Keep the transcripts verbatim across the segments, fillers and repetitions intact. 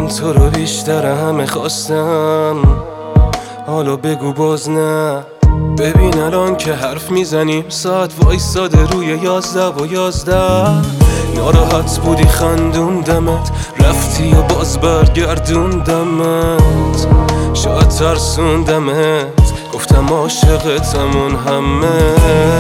من تو رو بیشتر همه خواستم، حالا بگو باز نه. ببین الان که حرف میزنیم ساعت وایساده روی یازده و یازده. ناراحت بودی خندوندمت، رفتی و باز برگردوندمت. شاید ترسوندمت، گفتم عاشقتمون همه.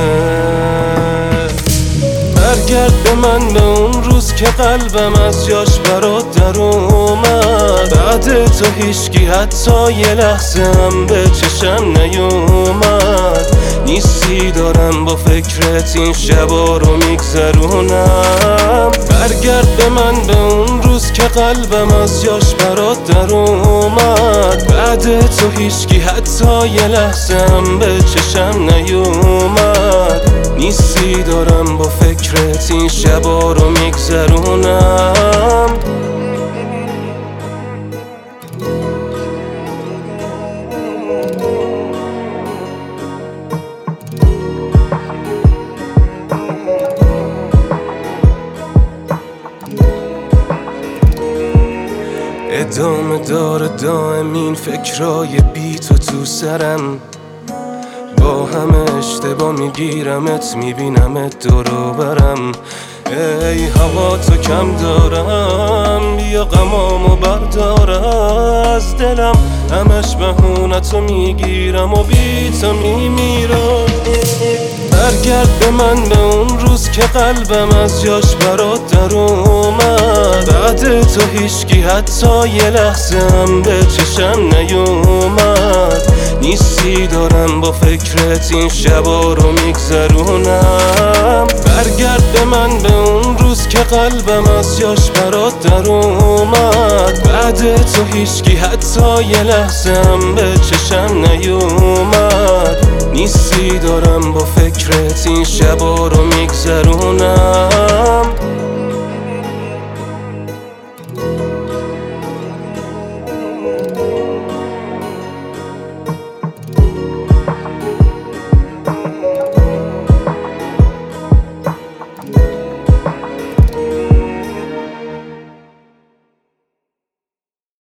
برگرد به من، به اون روز که قلبم از جاش برات در اومد. بعد تو هیچکی حتی یه لحظه هم به چشم نیومد. نیستی دارم با فکرت این شبا رو میگذرونم. برگرد به من، به اون روز که قلبم از جاش برات در اومد. بعد تو هیچکی حتی یه لحظه هم به چشم نیومد. نیستی دارم با فکرت این شبا رو میگذرونم. ادامه داره دائم این فکرای بی تو تو سرم. با همه اشتباه میگیرمت، میبینمت دور و برم. ای هوا تو کم دارم، بیا غمامو بردار از دلم. همش بهونتو میگیرم و بی تو میمیرم. برگرد به من، به اون روز که قلبم از جاش برات در اومد. بعد تو هیچکی حتی یه لحظه هم به چشم نیومد. نیستی دارم با فکرت این شبا رو میگذرونم. برگرد به من، به اون روز که قلبم از جاش برات در اومد. بعد تو هیچکی حتی یه لحظه هم به چشم نیومد. نیستی دارم با فکرت این شبا رو میگذرونم.